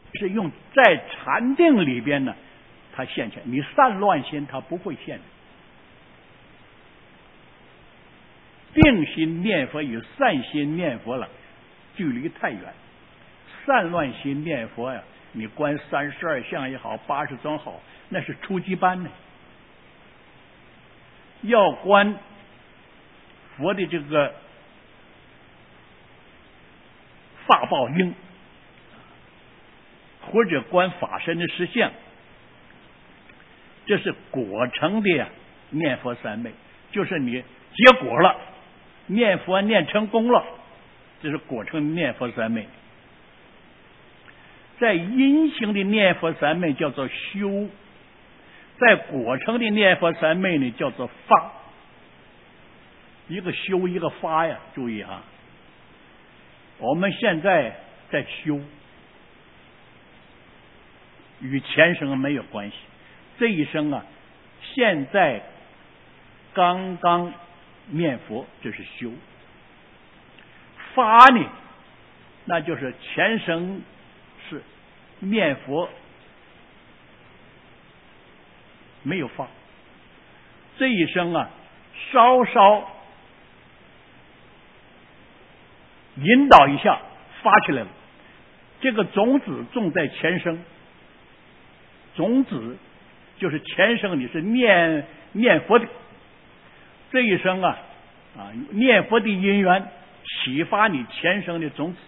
是用在禅定里边呢，它现前。你散乱心，它不会现。定心念佛与散心念佛了，距离太远。散乱心念佛呀，你观32相也好，80宗好，那是初级班呢。要观佛的这个法报应，或者观法身的实相，这是果成的念佛三昧，就是你结果了，念佛念成功了，这是果成的念佛三昧。在因行的念佛三昧叫做修，在果成的念佛三昧呢叫做发。一个修一个发呀，注意啊，我们现在在修，与前生没有关系。这一生啊，现在刚刚念佛，这是修。发呢，那就是前生是念佛没有发，这一生啊，稍稍引导一下，发起来了。这个种子种在前生，种子就是前生你是念佛的，这一生啊念佛的因缘启发你前生的种子。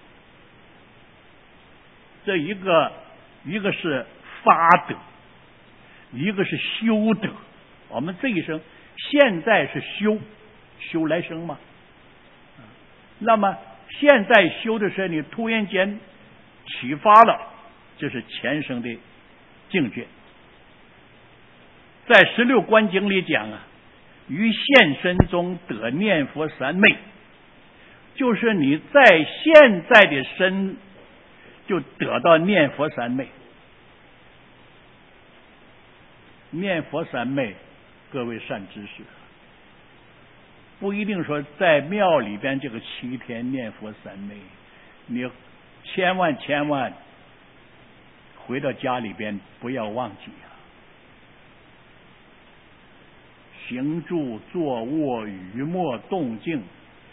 这一个是发德，一个是修德。我们这一生现在是修来生嘛，那么现在修的时候，你突然间启发了，这是前生的境界。在16观经里讲啊，于现身中得念佛三昧，就是你在现在的身就得到念佛三昧。念佛三昧，各位善知识，不一定说在庙里边这个7天念佛三昧，你千万回到家里边不要忘记啊！行住坐卧语默动静，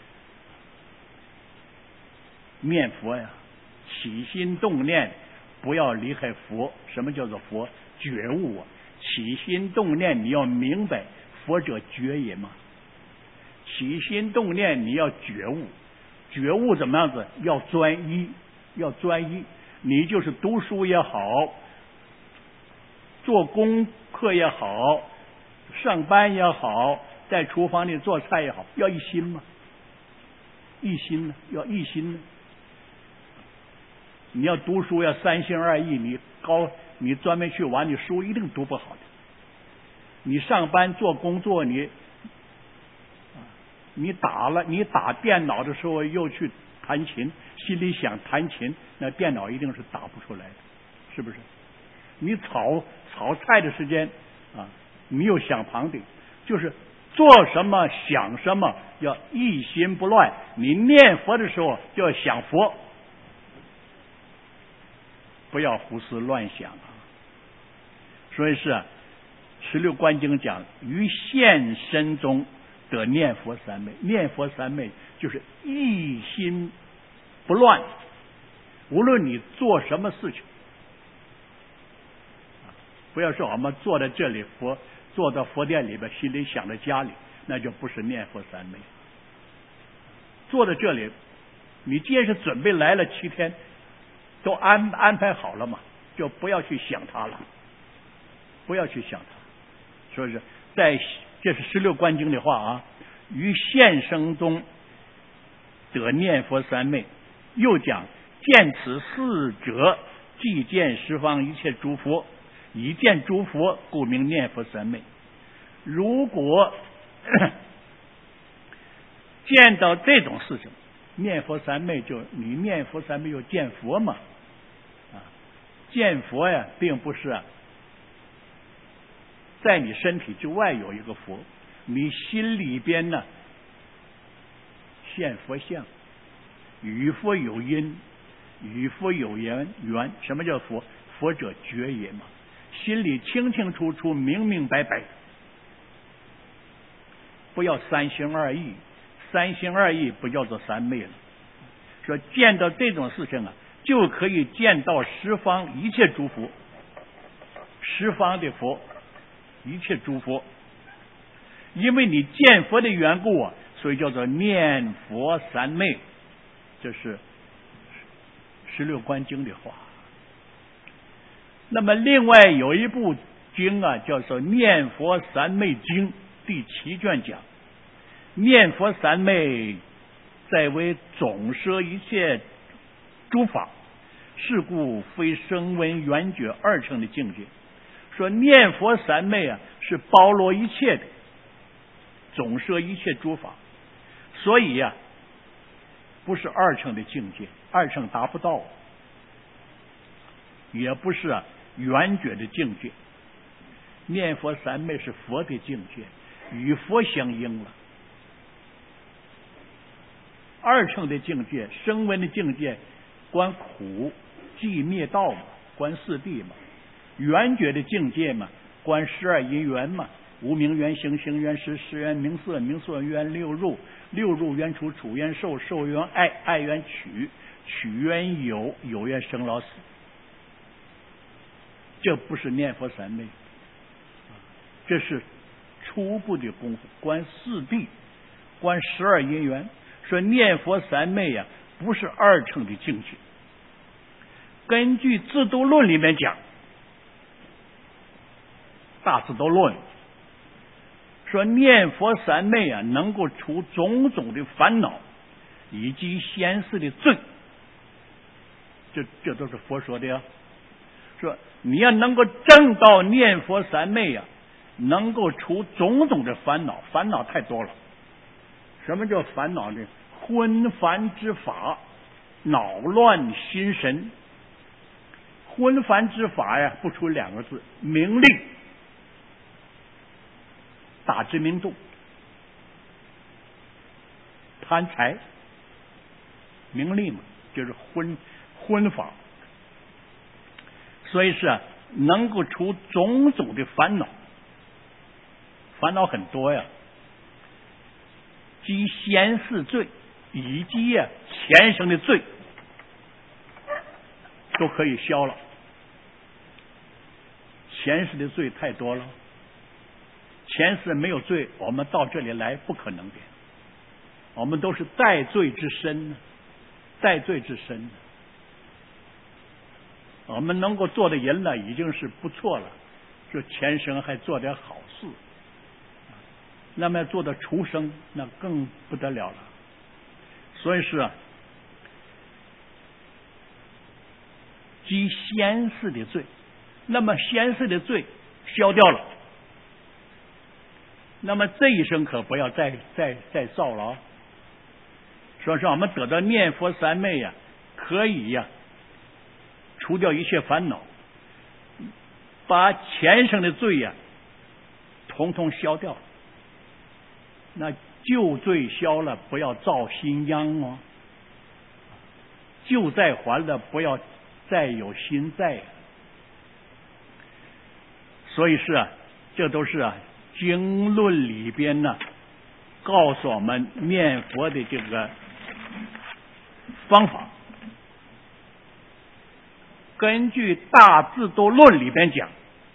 念佛呀，起心动念不要离开佛。什么叫做佛？觉悟啊！起心动念你要明白，佛者觉也嘛。起心动念你要觉悟，觉悟怎么样子？要专一，要专一。你就是读书也好，做功课也好，上班也好，在厨房里做菜也好，要一心嘛。一心呢，要一心呢。你要读书要3心2意，你专门去玩，你书一定读不好的。你上班做工作，你打电脑的时候又去弹琴，心里想弹琴，那电脑一定是打不出来的，是不是？你炒菜的时间啊，你又想旁的，就是做什么想什么要一心不乱。你念佛的时候就要想佛，不要胡思乱想啊。所以是16观经讲，于现身中得念佛三昧。念佛三昧就是一心不乱，无论你做什么事情，不要说我们坐在这里，坐到佛殿里边，心里想着家里，那就不是念佛三昧。坐在这里，你既然是准备来了7天，都安排好了嘛，就不要去想它了，不要去想它。所以这是16观经的话啊。于现生中得念佛三昧，又讲见此四者，即见十方一切诸佛，以见诸佛，故名念佛三昧。如果见到这种事情，念佛三昧就你念佛三昧又见佛嘛，见佛呀，并不是在你身体之外有一个佛，你心里边呢现佛像，与佛有因， 与佛有缘。什么叫佛？佛者觉也嘛，心里清清楚楚、明明白白，不要三心二意。三心二意不叫做三昧了。说见到这种事情啊，就可以见到十方一切诸佛，十方的佛，一切诸佛。因为你见佛的缘故啊，所以叫做念佛三昧。这是16观经的话。那么另外有一部经啊，叫做《念佛三昧经》第7卷讲，念佛三昧在为总摄一切诸法，是故非声闻缘觉二乘的境界。说念佛三昧啊，是包罗一切的，总摄一切诸法，所以呀，不是二乘的境界，二乘达不到，也不是缘觉的境界。念佛三昧是佛的境界，与佛相应了。二乘的境界，声闻的境界，观苦寂灭道嘛，观四谛嘛；缘觉的境界嘛，观12因缘嘛，无明缘行，行缘识，识缘名色，名色缘六入，六入缘处，处缘受，受缘爱，爱缘取，取缘有，有缘生老死。这不是念佛三昧，这是初步的功夫，观四谛，观12因缘。说念佛三昧呀，不是二乘的境界。根据《自度论》里面讲，《大自度论》说念佛三昧啊，能够除种种的烦恼以及现世的罪。这都是佛说的呀。说你要能够证到念佛三昧啊，能够除种种的烦恼，烦恼太多了。什么叫烦恼呢？昏烦之法，恼乱心神。昏烦之法呀，不出2个字：名利。大知名度，贪财，名利嘛，就是昏法。所以是能够除种种的烦恼，烦恼很多呀，积先世罪以及前生的罪都可以消了。前世的罪太多了，前世没有罪，我们到这里来不可能的，我们都是带罪之身，带罪之身。我们能够做的人呢，已经是不错了，说前生还做点好事，那么做的畜生那更不得了了。所以是积先世的罪，那么先世的罪消掉了，那么这一生可不要再造了。所以说我们得到念佛三昧呀，可以除掉一切烦恼，把前生的罪统统消掉。那旧罪消了，不要造新殃哦。旧债还了，不要再有新债。所以是这都是经论里边呢，告诉我们念佛的这个方法。根据《大自度论》里边讲，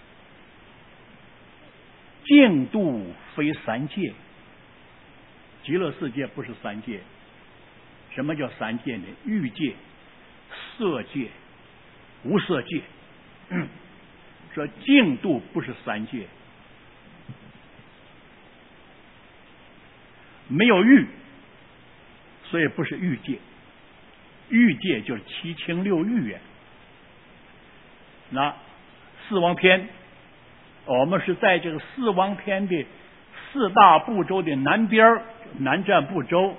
净度非三界，极乐世界不是三界。什么叫三界呢？欲界、色界、无色界。说净度不是三界，没有欲，所以不是欲界。欲界就是七情六欲呀。那四王天，我们是在这个四王天的4大部洲的南边，南瞻部洲。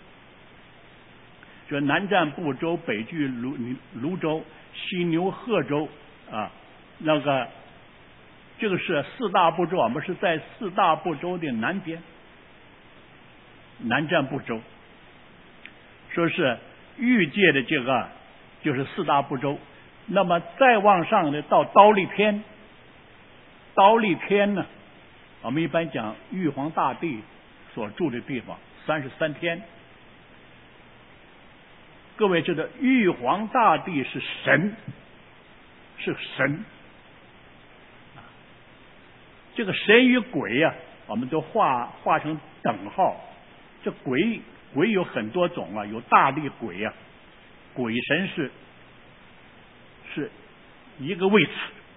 这南瞻部洲北距泸州，西牛贺州啊，那个这个是4大部洲，我们是在4大部洲的南边，南瞻部洲。说是欲界的就是四大部洲。那么再往上呢，到忉利天。忉利天呢，我们一般讲玉皇大帝所住的地方33天。各位知道，玉皇大帝是神，是神。这个神与鬼呀，我们都画成等号。这鬼有很多种啊，有大力鬼呀，鬼神是一个位次。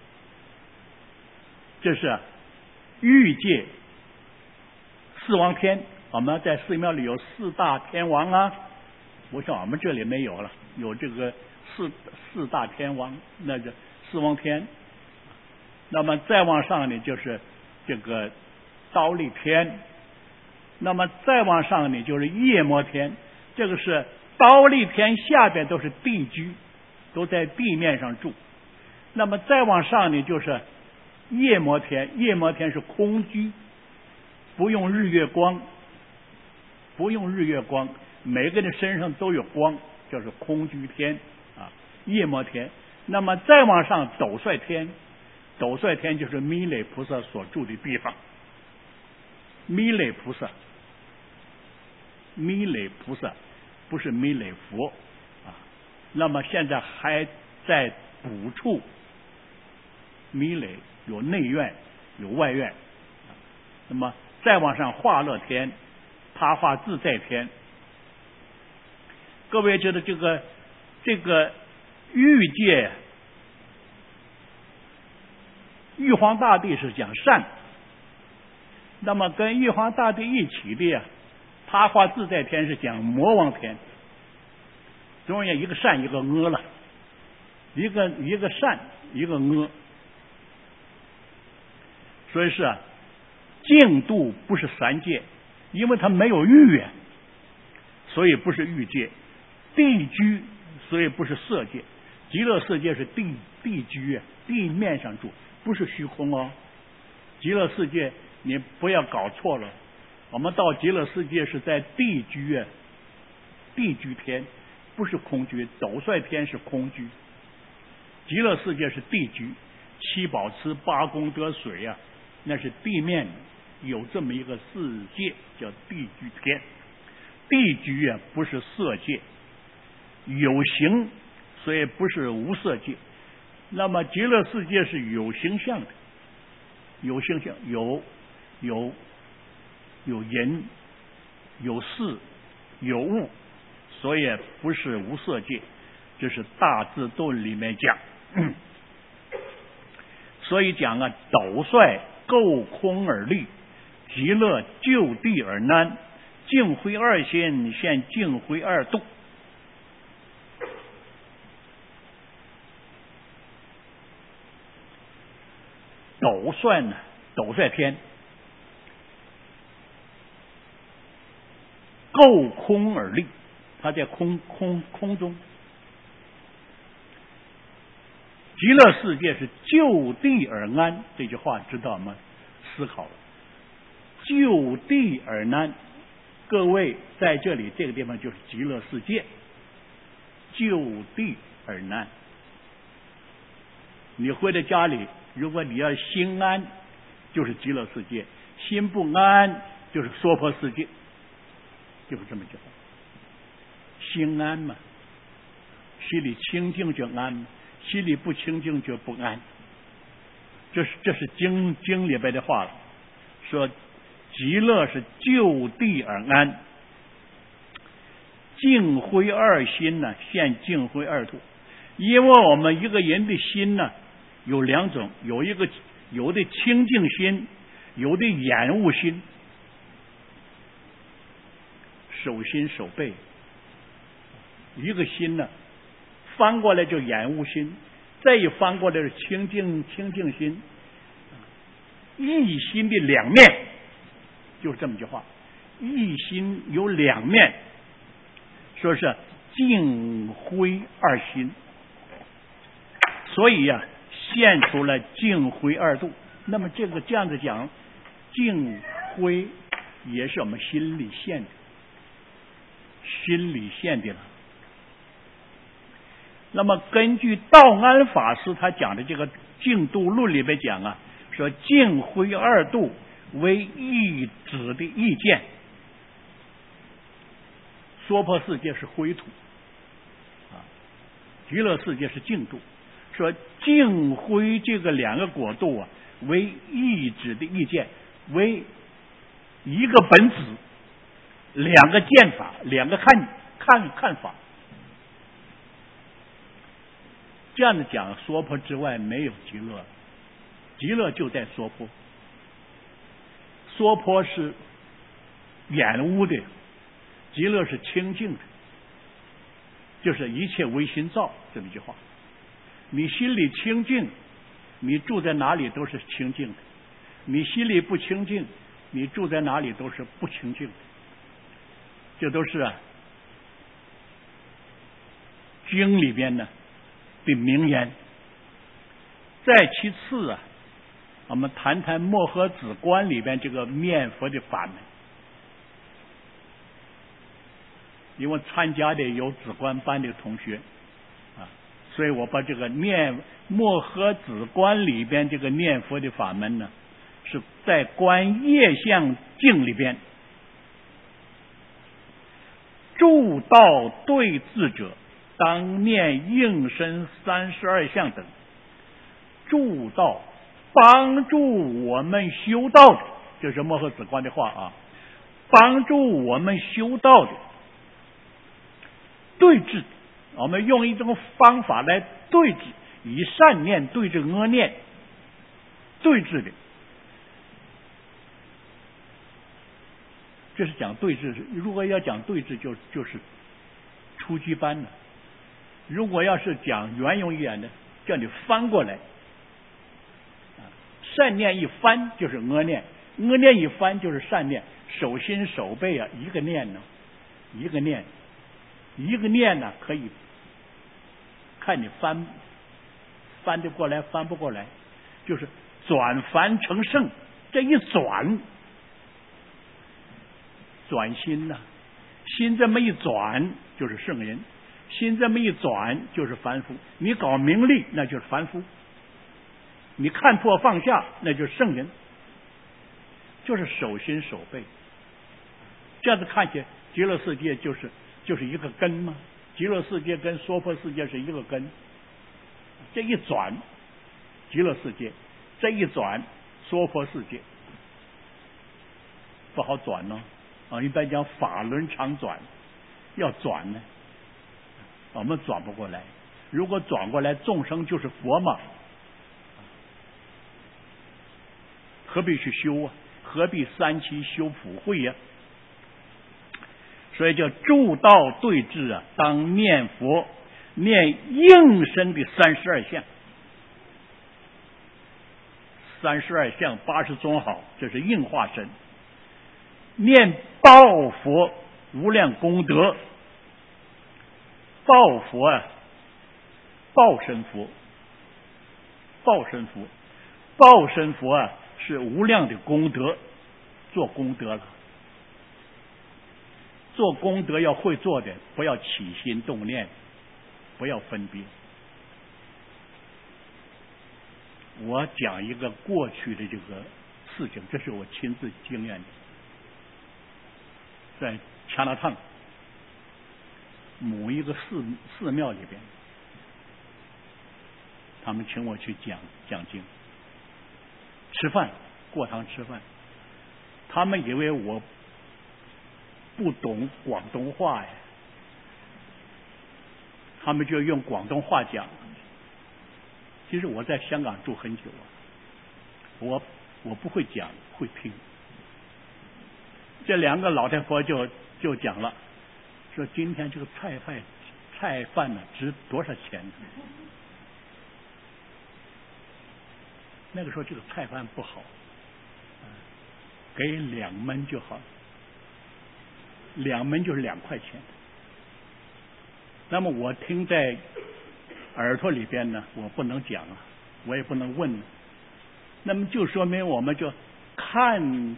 这是欲界四王天，我们在寺庙里有四大天王啊。我想我们这里没有了，有这个四大天王，那个四王天。那么再往上呢，就是这个忉利天。那么再往上呢，就是夜摩天。这个是忉利天下边都是地居，都在地面上住。那么再往上呢，就是夜摩天。夜摩天是空居，不用日月光，不用日月光，每个人身上都有光，就是空居天啊，夜摩天。那么再往上斗率天。斗率天就是弥勒菩萨所住的地方。弥勒菩萨不是弥勒佛啊。那么现在还在补处，弥勒有内院有外院。那么再往上化乐天、他化自在天。各位觉得这个欲界，玉皇大帝是讲善，那么跟玉皇大帝一起的呀，他化自在天是讲魔王天。中间一个善一个恶了，一个善一个恶。所以是净度不是三界，因为它没有欲呀，所以不是欲界。地居，所以不是色界。极乐世界是地居啊，地面上住，不是虚空哦。极乐世界你不要搞错了，我们到极乐世界是在地居啊，地居天，不是空居。斗率天是空居，极乐世界是地居。七宝池、八功德水啊，那是地面有这么一个世界叫地居天。地居啊，不是色界，有形，所以不是无色界。那么极乐世界是有形象的，有形象，有人，有事，有物，所以不是无色界。这是大智度里面讲。所以讲啊，斗率构空而立，极乐就地而安，净慧二心现净慧二度。斗率呢，斗率天构空而立，它在空中。极乐世界是就地而安，这句话知道吗？思考就地而安，各位在这里这个地方就是极乐世界，就地而安。你回到家里，如果你要心安，就是极乐世界；心不安，就是娑婆世界，就是这么讲。心安嘛，心里清净就安嘛，心里不清净就不安。这是经里边的话了，说极乐是就地而安，净慧二心呢，现净慧二度。因为我们一个人的心呢有两种，有的清净心，有的厌恶心，手心手背。一个心呢翻过来就厌恶心，再一翻过来是清净心。一心的两面，就是这么句话。一心有两面，说是净慧二心，所以呀，现出了净慧二度。那么这样子讲，净慧也是我们心里现的了。 那么根据道安法师他讲的这个净度论里边讲啊，说净灰二度为一指的意见，娑婆世界是灰土啊，极乐世界是净土。说净灰这个两个国度啊，为一指的意见，为一个本质，两个见法，两个看法。这样的讲，娑婆之外没有极乐，极乐就在娑婆。娑婆是染污的，极乐是清净的，就是一切唯心造这么一句话。你心里清净，你住在哪里都是清净的；你心里不清净，你住在哪里都是不清净的。这都是经里边呢的名言。再其次啊，我们谈谈摩诃止观里边这个念佛的法门。因为参加的有止观班的同学啊，所以我把这个摩诃止观里边这个念佛的法门呢，是在观业相境里边，助道对治者，当念应身32相等。助道帮助我们修道的，这是摩诃止观的话啊，帮助我们修道的对治，我们用一种方法来对治，以善念对治恶念，对治的，这是讲对治。如果要讲对治，就是初级班的；如果要是讲圆融一点的，叫你翻过来，善念一翻就是恶念，恶念一翻就是善念。手心手背啊，一个念呢，一个念呢，可以看你翻得过来，翻不过来，就是转凡成圣。这一转心呐，心这么一转就是圣人，心这么一转就是凡夫。你搞名利那就是凡夫，你看破放下那就是圣人，就是手心手背。这样子看起来，极乐世界就是一个根嘛，极乐世界跟娑婆世界是一个根。这一转极乐世界，这一转娑婆世界，不好转呢啊！一般讲法轮常转，要转呢，我们转不过来。如果转过来，众生就是佛嘛，何必去修啊？何必三期修普慧呀？所以叫助道对治啊，当念佛，念应身的32相，32相80种好，这是应化身。念报佛无量功德，报佛啊，报身佛，报身佛啊，是无量的功德，做功德了。做功德要会做的，不要起心动念，不要分别。我讲一个过去的这个事情，这是我亲自经验的。在加拿大某一个寺庙里边，他们请我去讲经，吃饭，过堂吃饭。他们以为我不懂广东话呀，他们就用广东话讲。其实我在香港住很久啊，我不会讲，会听。这两个老太婆就讲了，说今天这个菜饭呢值多少钱呢？那个时候这个菜饭不好，给2焖就好，2焖就是2块钱。那么我听在耳朵里边呢，我不能讲啊，我也不能问。那么就说明我们就看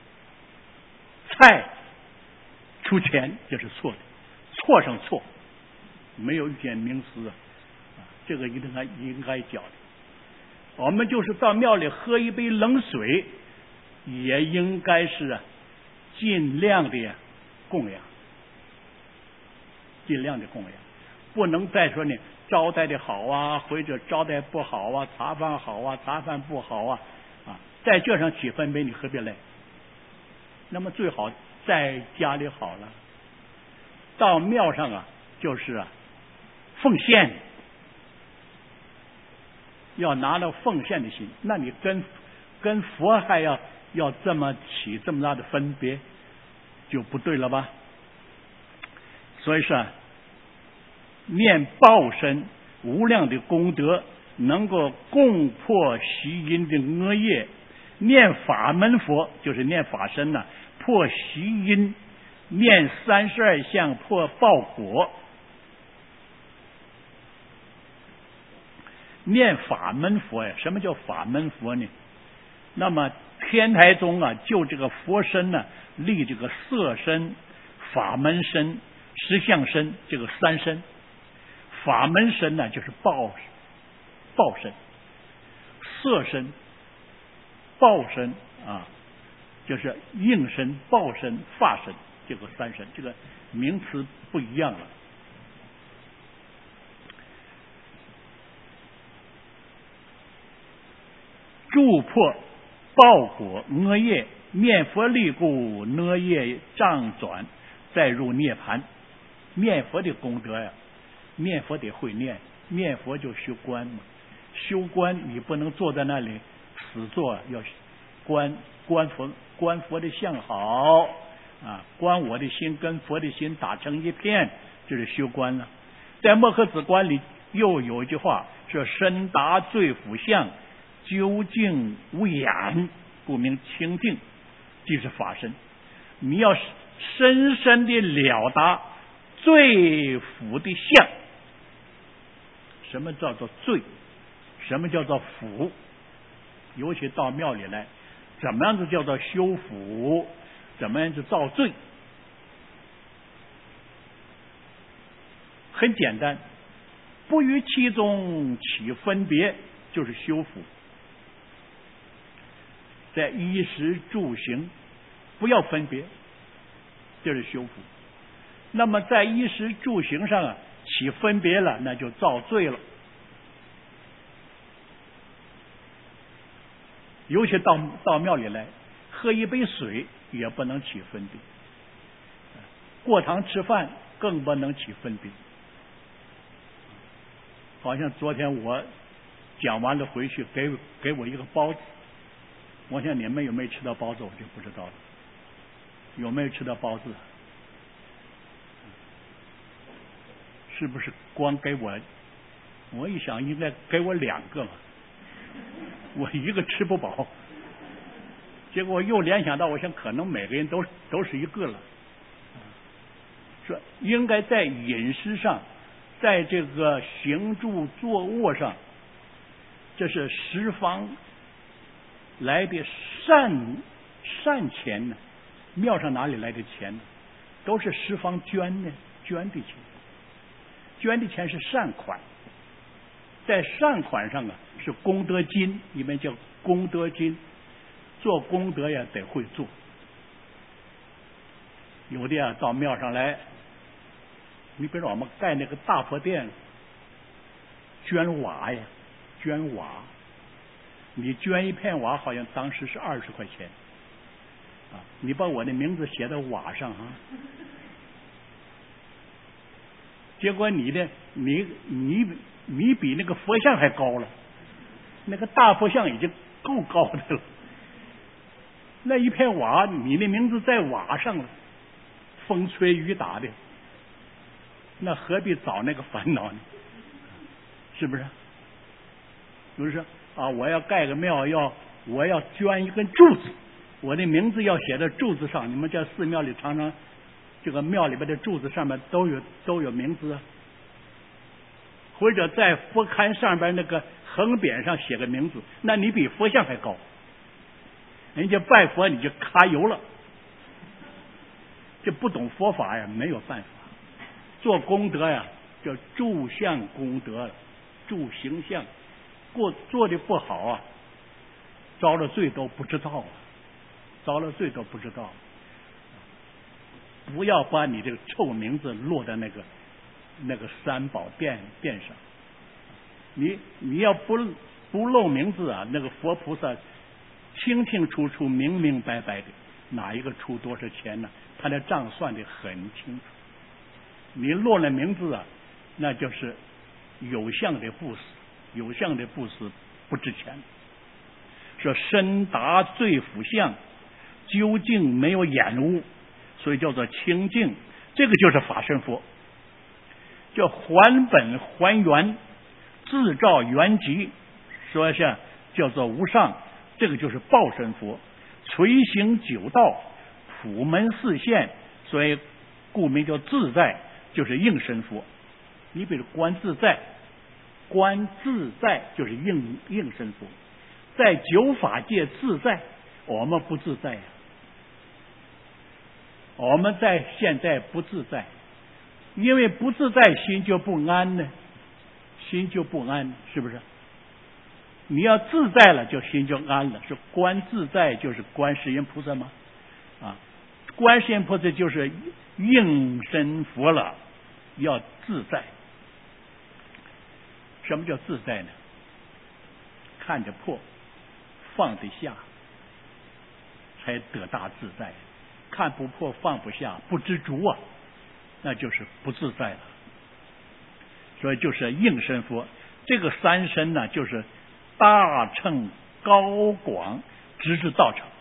菜出钱，这是错的，错上错，没有一点名词这个应该教的。我们就是到庙里喝一杯冷水，也应该是尽量的供养，尽量的供养，不能再说呢招待的好啊，或者招待不好啊，茶饭好啊，茶饭不好啊，在这上起分别，你何必来？那么最好在家里好了，到庙上就是奉献，要拿了奉献的心，那你跟佛还要这么起这么大的分别，就不对了吧？所以说，念报身无量的功德，能够共破习因的恶业；念法门佛就是念法身破习因；念32相破报果。念法门佛呀，什么叫法门佛呢？那么天台宗就这个佛身立这个色身、法门身、实相身这个三身。法门身就是报身，色身、报身就是应身、报身、法身，这个三身，这个名词不一样了。助破报果恶业，念佛力故恶业障转，再入涅盘。念佛的功德呀，念佛得会念，念佛就修观嘛。修观你不能坐在那里死坐，要观佛的相好观我的心跟佛的心打成一片，就是修观了。在摩诃子观里又有一句话说：深达最辅相，究竟无眼，故名清净，即是法身。你要深深的了达最辅的相。什么叫做罪？什么叫做辅？尤其到庙里来，怎么样子叫做修辅？怎么样子造罪？很简单，不于其中起分别，就是修辅。在衣食住行不要分别，这是修福。那么在衣食住行上起分别了，那就造罪了。尤其到庙里来喝一杯水也不能起分别，过堂吃饭更不能起分别。好像昨天我讲完了回去给我一个包子，我想你们有没有吃到包子我就不知道了。有没有吃到包子？是不是光给我一想应该给我2个嘛，我一个吃不饱。结果又联想到，我想可能每个人都是一个了。说应该在饮食上，在这个行住坐卧上，这是十方来的善钱呢。庙上哪里来的钱呢？都是十方捐的钱。捐的钱是善款，在善款上是功德金，里面叫功德金。做功德呀得会做。有的到庙上来，你比如说我们盖那个大佛殿，捐瓦呀，捐瓦，你捐一片瓦好像当时是20块钱你把我的名字写到瓦上结果你比那个佛像还高了，那个大佛像已经够高的了，那一片瓦你的名字在瓦上了，风吹雨打的，那何必找那个烦恼呢？是不是？比如说我要盖个庙，我要捐一根柱子，我的名字要写在柱子上。你们在寺庙里常常这个庙里边的柱子上面都有名字或者在佛龛上边那个横匾上写个名字，那你比佛像还高，人家拜佛你就揩油了。这不懂佛法呀，没有办法。做功德呀，叫住相功德， 住形象做的不好啊，遭了罪都不知道啊，遭了罪都不知道。不要把你这个臭名字落在那个三宝殿上。你要不露名字啊，那个佛菩萨清清楚楚、明明白白的，哪一个出多少钱呢？他的账算得很清楚。你落了名字啊，那就是有相的布施，有相的布施不值钱。说身达罪福相，究竟没有掩污，所以叫做清净。这个就是法身佛，叫还本还原，自照原籍，说一下叫做无上。这个就是报身佛，垂行九道，普门四现，所以故名叫自在，就是应身佛。你比如观自在，观自在就是应身佛。在九法界自在，我们不自在呀，我们在现在不自在，因为不自在，心就不安呢，心就不安，是不是？你要自在了，就心就安了。是观自在，就是观世音菩萨吗？啊，观世音菩萨就是应身佛了，要自在。什么叫自在呢？看得破，放得下，才得大自在。看不破，放不下，不知足啊，那就是不自在了。所以就是应身佛。这个三身呢，就是大乘高广直至道场。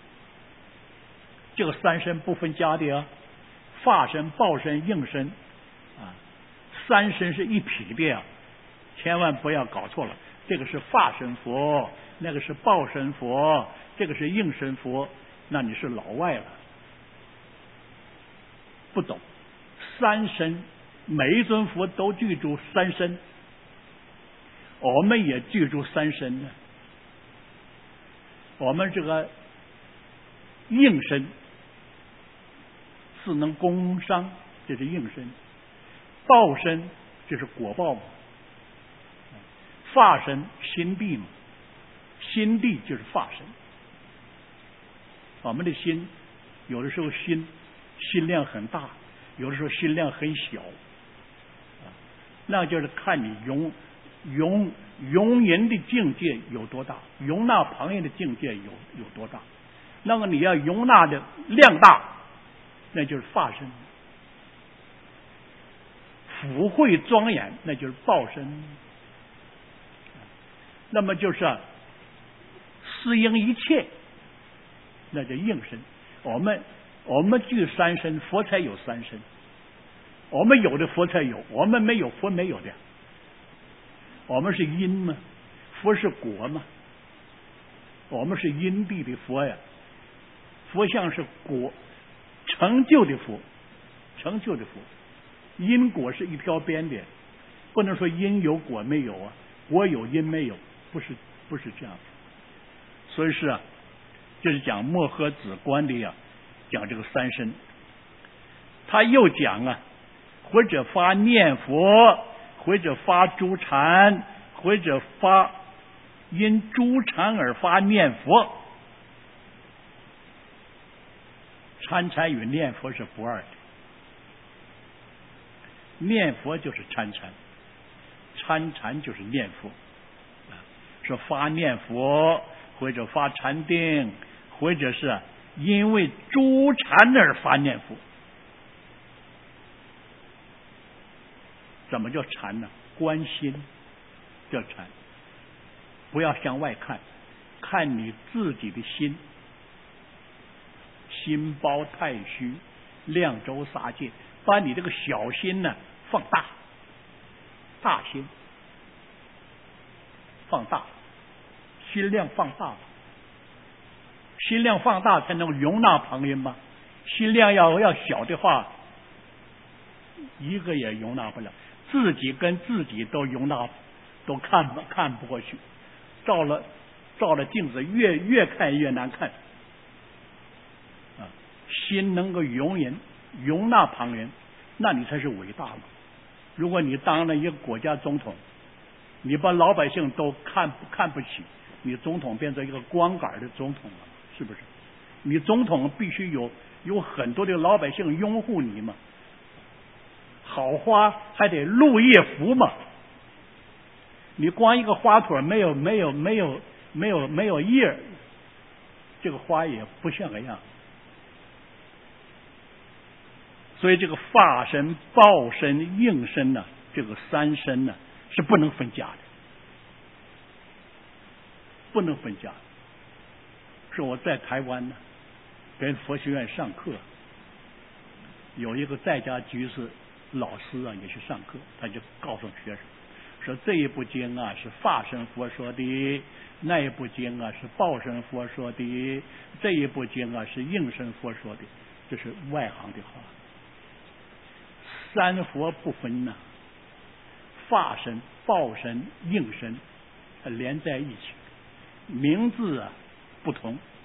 这个三身不分家的啊，法身、报身、应身啊，三身是一体的呀，千万不要搞错了。这个是法身佛，那个是报身佛，这个是应身佛，那你是老外了，不懂。三身，每一尊佛都具足三身，我们也具足三身呢。我们这个应身是能工伤，这是应身；报身就是果报嘛；法身心地嘛，心地就是法身。我们的心有的时候心量很大，有的时候心量很小，那就是看你容人的境界有多大，容纳旁人的境界有多大。那么你要容纳的量大，那就是法身；福慧庄严，那就是报身。那么就是适应一切，那叫应身。我们具三身，佛才有三身。我们有的佛才有，我们没有佛没有的。我们是因嘛，佛是果嘛。我们是因地的佛呀，佛像是果成就的佛，成就的佛。因果是一条边的，不能说因有果没有啊，果有因没有，不是这样。所以是啊，这是讲摩诃子观的呀，讲这个三身。他又讲啊，或者发念佛，或者发诸禅，或者发因诸禅而发念佛。参禅与念佛是不二的，念佛就是参禅，参禅就是念佛。说发念佛，或者发禅定，或者是因为诸禅而发念佛。怎么叫禅呢？观心叫禅，不要向外看，看你自己的心。心包太虚，量周撒界，把你这个小心呢放大，大心放大，心量放大了，心量放大才能容纳旁人嘛。心量要小的话，一个也容纳不了，自己跟自己都容纳，都看不过去。照了镜子，越看越难看。心能够容人，容纳旁人，那你才是伟大嘛。如果你当了一个国家总统， 你把老百姓都看不起，你总统变成一个光杆的总统了，是不是？你总统必须有很多的老百姓拥护你嘛，好花还得落叶福嘛，你光一个花朵没有叶，这个花也不像个样。所以这个法身、报身、应身呢，这个三身呢是不能分家的，不能分家的。是我在台湾呢，跟佛学院上课，有一个在家居士老师啊，也去上课，他就告诉学生说，这一部经啊是法身佛说的，那一部经啊是报身佛说的，这一部经啊是应身佛说的，这是外行的话。三佛不分呐，法身、报身、应身连在一起，名字啊不同，